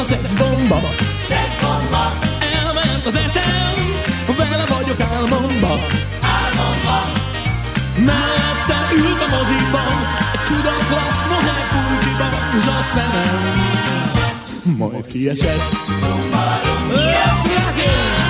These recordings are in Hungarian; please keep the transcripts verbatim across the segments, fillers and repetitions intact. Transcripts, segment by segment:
a szexbomba. Szexbomba. Elment az eszem, vele vagyok álmomba. Álmomba. Mellette ült a moziban, egy csuda klassz mohely pulcsiban, s a szemem majd kiesett. Rumba, rumba, rumba.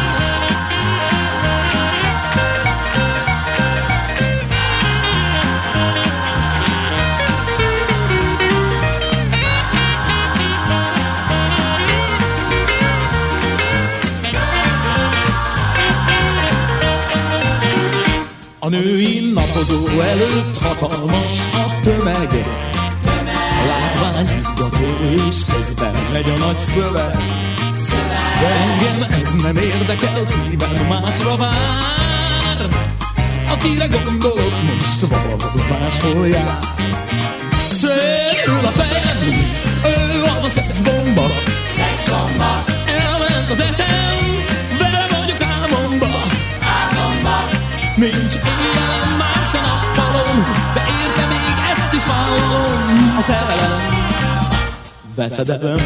A női napozó előtt hatalmas a tömeg, a látvány izgató és közben megy a nagy szöveg. De engem ez nem érdekel, szívem másra vár. Akire gondolok, most valahol máshol jár. Szélül a fejem, ő az a szexbomba. Szexbomba. Elment az eszem, vele vagyok álmomba. Álmomba. Nincs éjjel, már se nappalom, de érte még ezt is vállalom. A szerelem veszedelem.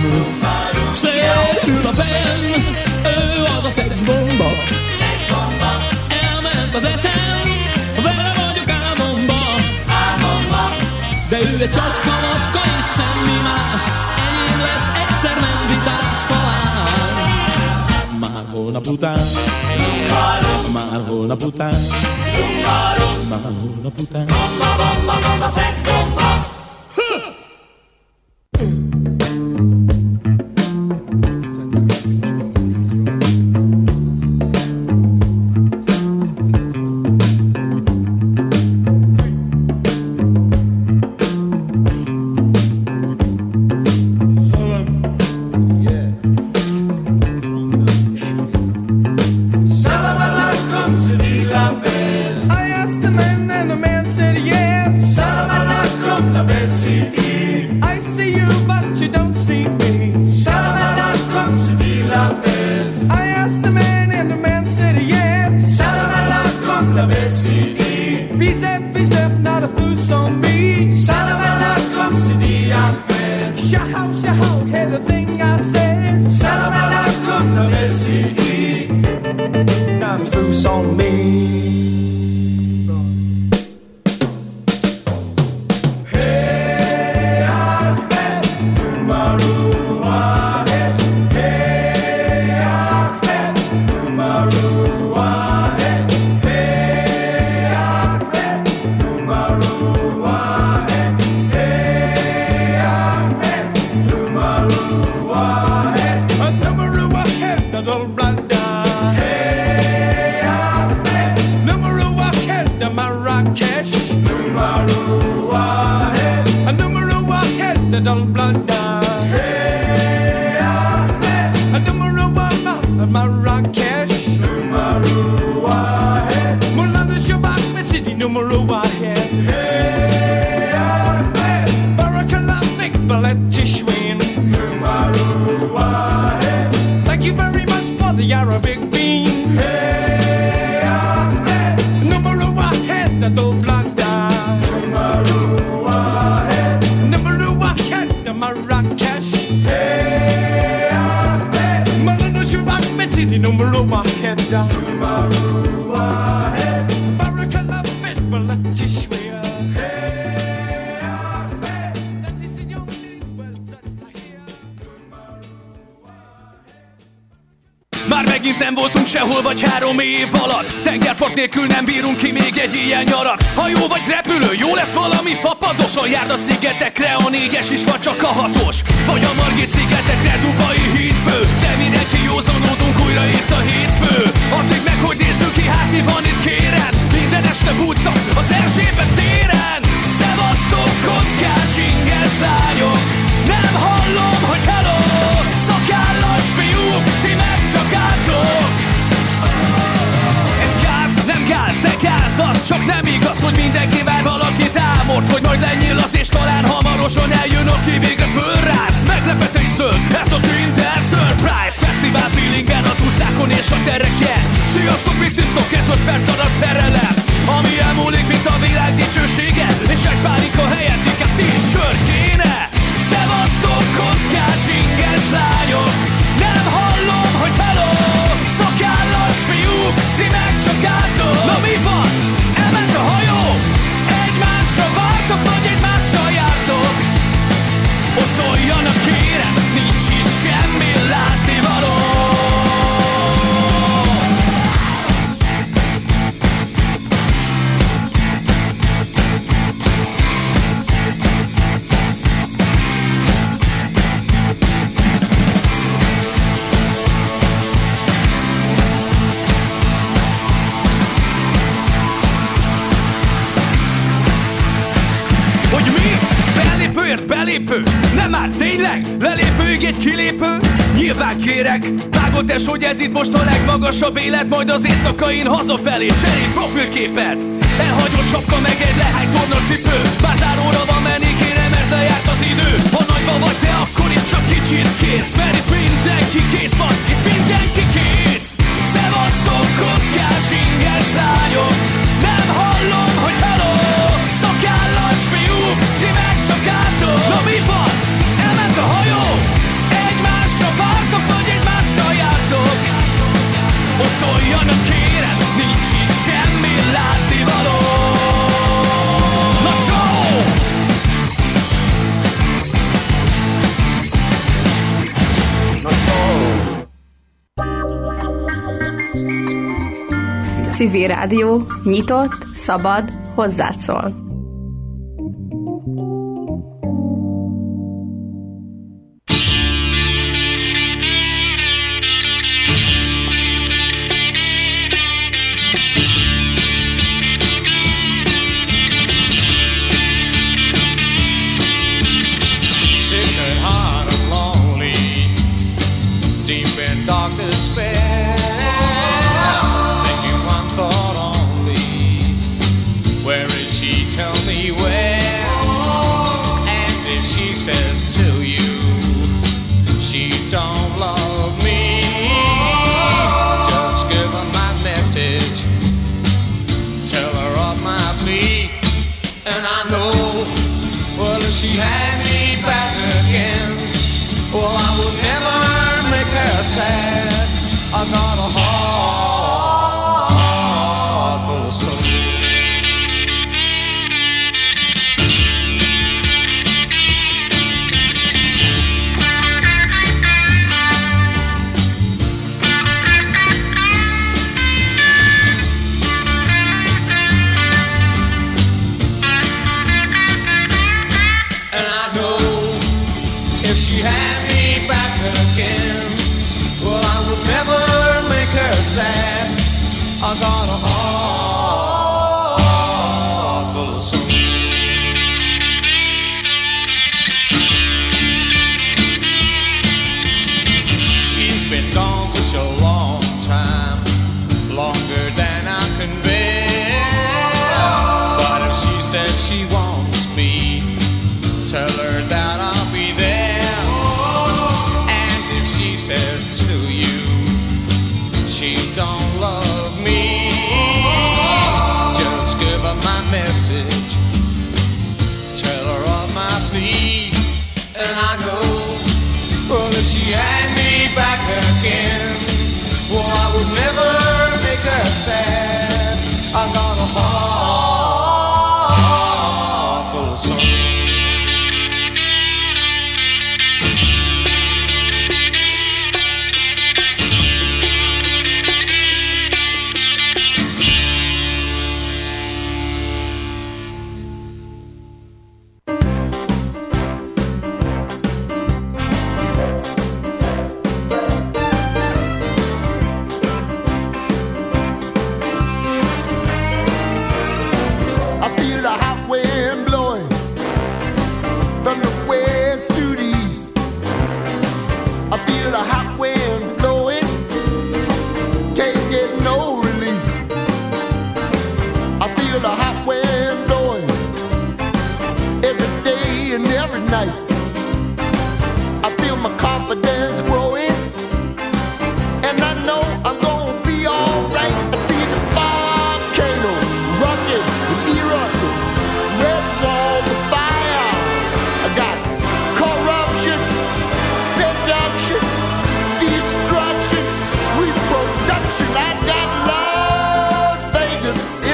Szélül a fejem, ő az a szexbomba. Szexbomba. Elment az eszem, vele vagyok álmomba. Álmomba. De ő egy csacska, macska és semmi más. Enyém lesz egyszer mentitás talán. Már holnap után, már holnap után, már holnap után. Bomba, bomba, bomba, szexbomba. Már megint nem voltunk sehol vagy három év alatt. Tengerpart nélkül nem bírunk ki még egy ilyen nyarat. Hajó vagy repülő, jó lesz valami fapadoson. Járd a szigetekre, a négyes is vagy csak a hatos. Vagy a Margit szigetekre, Dubai hídfő. De mindenki józanodunk, újra itt a hétfő. Addig meg, hogy nézzük ki, hát mi van itt kérem. Minden este Woodstock az Erzsébet téren. Szevasztok, kockás, inges lányok. Nem hallom, hogy hello. Szakállas fiúk, ti meg csak álltok. Ez gáz, nem gáz, de gáz. Az csak nem igaz, hogy mindenki vár valakit álmort, hogy majd lenyillasz és talán hamarosan eljön, aki végre fölrász. Meglepetés zöld, ez a Tinder Surprise Fesztivál feelingen az utcákon és a tereken. Sziasztok, mit tisztok, ez öt perc alatt szerelem. Ami elmúlik, mint a világ dicsősége. És egy pálinka helyett inkább tíz sör kéne. Szevasztok, kockás, inges lány. Kilépőért belépő, nem már tényleg? Lelépőig egy kilépő? Nyilván kérek, vágod es, hogy ez itt most a legmagasabb élet, majd az éjszakain hazafelé cserél profilképet. Elhagyott csapka meg egy lehány tornacipő, Bázáróra van menni kéne, mert lejárt az idő. Ha nagyban vagy te, akkor is csak kicsit kész, mert itt mindenki kész van, itt mindenki kész. Szevasztok, kockás, inges lányok, nem hallom, hogy haló. Szakállas fiúk, ti meg csak álltok. Na mi van? Elment a hajó? Egymásra vártok, vagy egymással jártok? Oszoljanak kérem, nincs itt semmi látnivaló. Na csó! Na csó! Civil Rádió, nyitott, szabad, hozzád szól.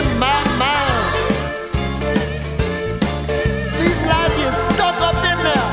Seems like you're stuck up in there.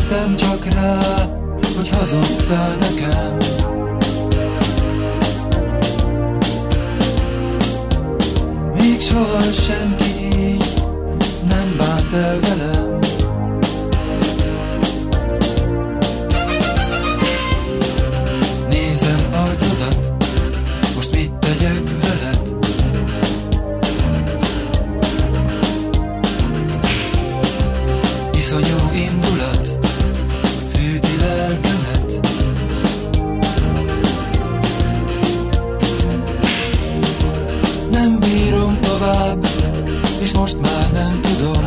jöttem csak rá, hogy hazudtál nekem. Még soha senki így nem bánt el velem. Nézem arcodat, most mit tegyek veled? Iszonyú indulat fűti lelkemet. Nem bírom tovább, és most már nem tudom.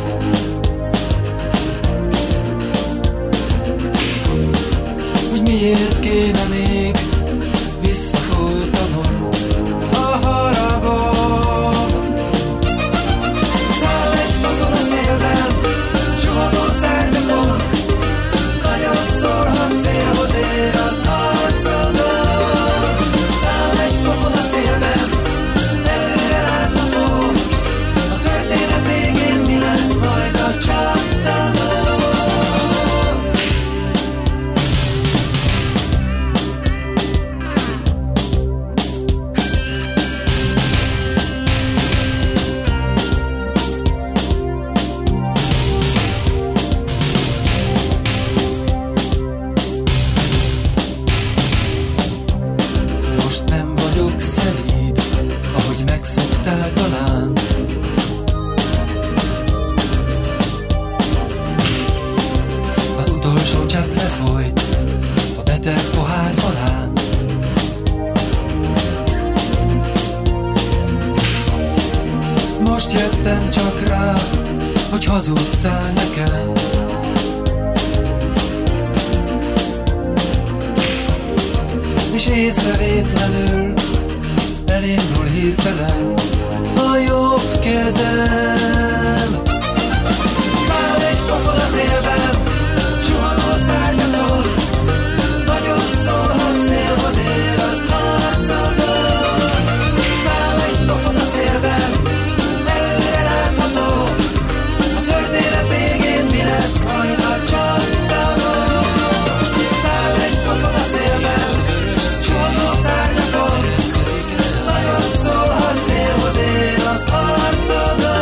Hogy miért kéne még visszafolytanom a haragom. Száll egy fazon a szélben, suhanó szárnyakon, nagyot szólhat célhoz ér az arcodon. Száll egy fazon a szélben, előre látható, a történet végén mi lesz majd a csattanon. Most nem vagyok szelíd, ahogy megszoktál talán. Az utolsó csepp lefolyt a beteg pohár falán. Most jöttem csak rá, hogy hazudtál nekem. És észrevétlenül elindul hirtelen a jobb kezem. Száll egy pofon a szélben, suhanó szárnyakon, nagyot szólhat célhoz ér az arcodon. Száll egy pofon a szélben, előre látható, a történet végén mi lesz majd a csattanon. Száll egy pofon a szélben, suhanó szárnyakon, nagyot szólhat célhoz ér az arcodon.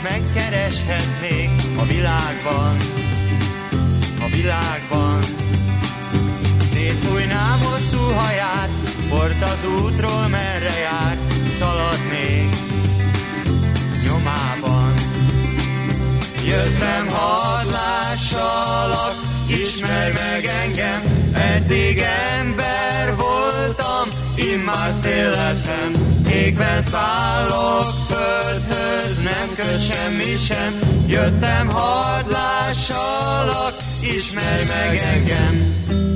megkereshetnék a világban, a világban. Szétfújnám hosszú haját, port az útról merre járt, szaladnék nyomában. Jöttem, hadd lássalak, ismerj meg engem, eddig ember voltam, immár szél lettem. Égben szállok földhöz, nem köt semmi sem. Jöttem, hadd lássalak, ismerj meg engem.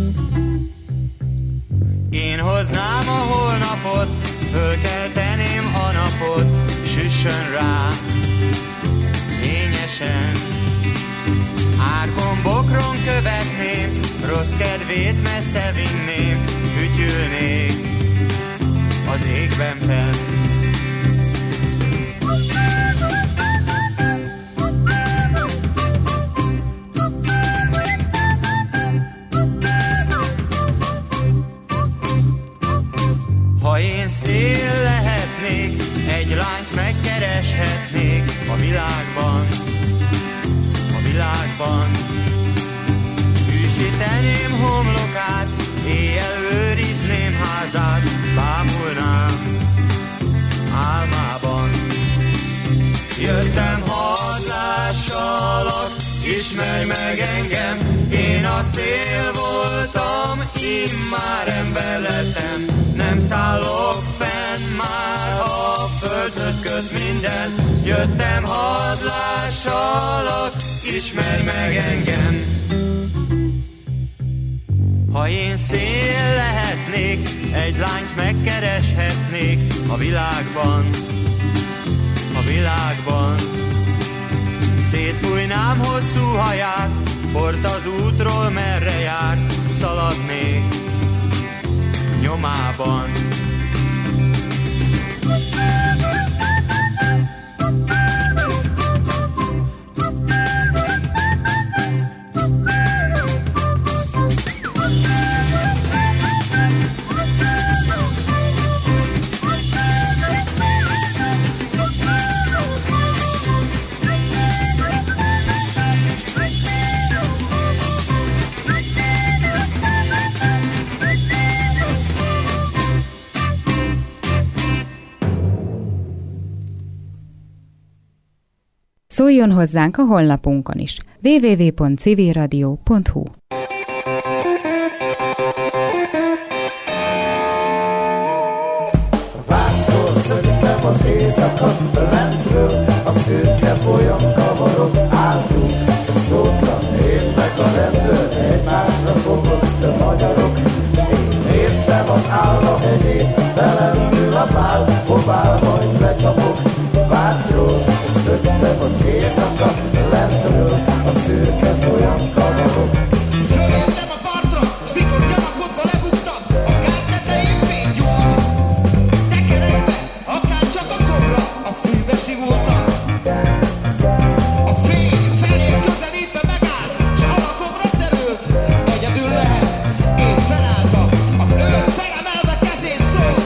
Én hoznám a holnapot, fölkelteném a napot, süssön rá fényesen. Árkon, bokron követném, rossz kedvét messze vinném, fütyülnék az égben fenn. Ha én szél lehetnék, egy lányt megkereshetnék a világban, a világban. Hűsíteném homlokát, éjjel őrizném házát, bámulnám álmában. Jöttem, hadd lássalak, ismerj meg engem, én a szél voltam, immár ember lettem. Nem szállok fenn, már a földhöz köt minden. Jöttem, hadd lássalak, ismerj meg engem. Ha én szél lehetnék, egy lányt megkereshetnék a világban, a világban. Szétfújnám hosszú haját, port az útról merre járt, szaladnék nyomában. Szóljon hozzánk a honlapunkon is. double-u double-u double-u pont civilradio pont hu. Vácról szöktem az éjszaka, lentről a szürke folyam kavarok álltunk, szótlan én meg a rendőr, egymásra fogott a magyarok. Én néztem az Állahegyét, belendül a pál, hová majd lecsapok. Vácról szöktem az éjszaka, lentről a szürke folyam kavarok. Följöttem a partra, mikor gyanakodva lebuktam, a gát tetején fénygyújt. Tekerekbe, akár csak a kobra, a fűbe sigultam. A fény felém közelítve megállt, s alakobra terült. Egyedül lehet, én felálltam, az ő felemelve kezét szól.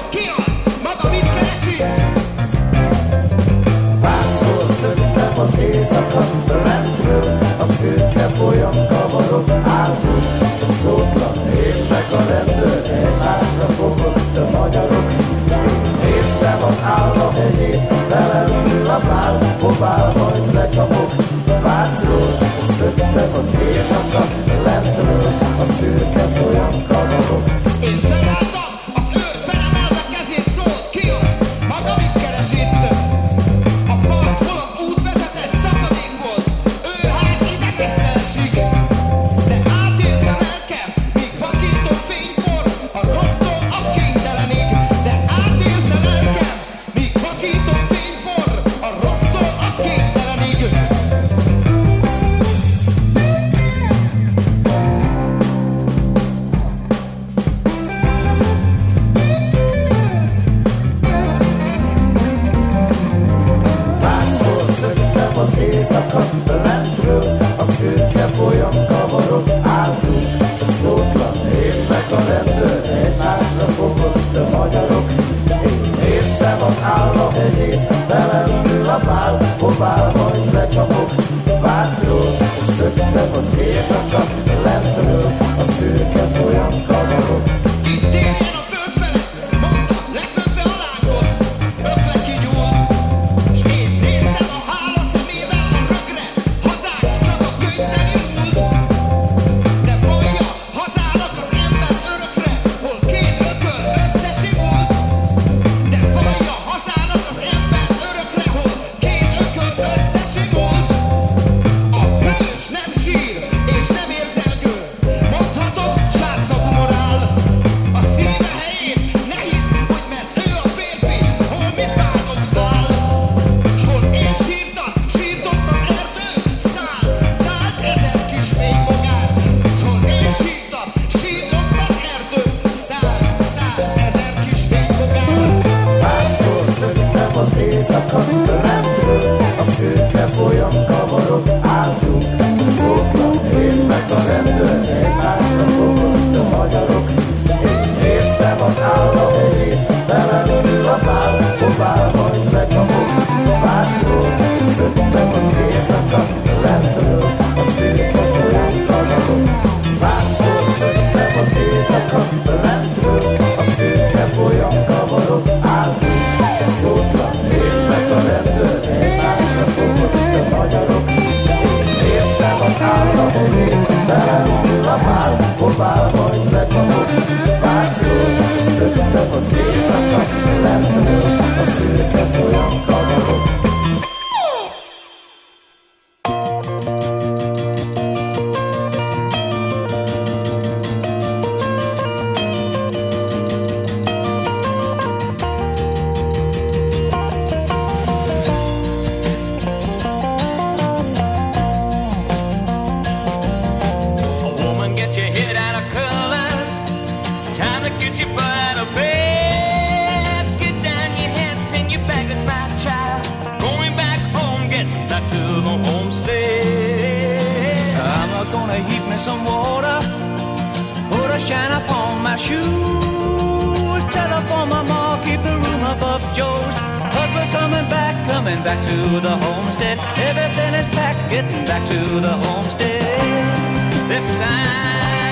some water, put a shine upon my shoes. Telephone my mom, keep the room above Joe's, 'cause we're coming back, coming back to the homestead. Everything is packed, getting back to the homestead. This time